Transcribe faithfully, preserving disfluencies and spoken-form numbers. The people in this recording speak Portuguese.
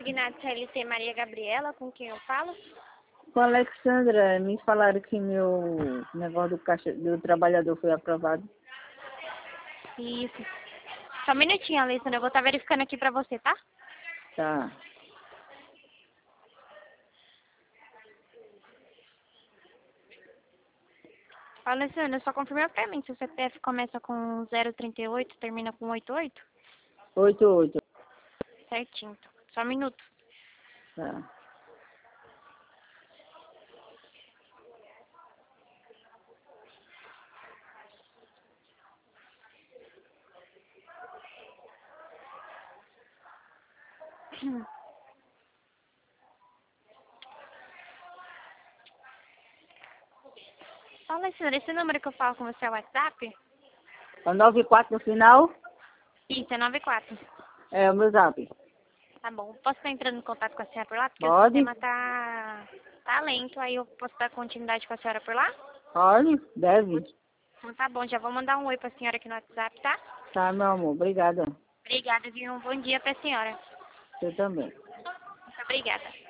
consignado C L T Maria Gabriela, com quem eu falo? Com a Alexandra, me falaram que meu negócio do caixa do trabalhador foi aprovado. Isso. Só um minutinho, Alessandra, eu vou estar verificando aqui pra você, tá? Tá. Alessandra, só confirma pra mim se o C P F começa com zero trinta e oito, termina com oitenta e oito? Oito, oito. Certinho. Só um minuto. Tá. Alessandra, esse número que eu falo com você é o WhatsApp? É o nove quatro no final? Isso, é noventa e quatro. É o meu zap. Tá bom. Posso estar entrando em contato com a senhora por lá? Porque o Pode? sistema tá, tá lento, aí eu posso dar continuidade com a senhora por lá? Pode? Deve. Então tá bom, já vou mandar um oi pra senhora aqui no WhatsApp, tá? Tá, meu amor. Obrigada. Obrigada, viu? Um bom dia pra senhora. Você também. Muito obrigada.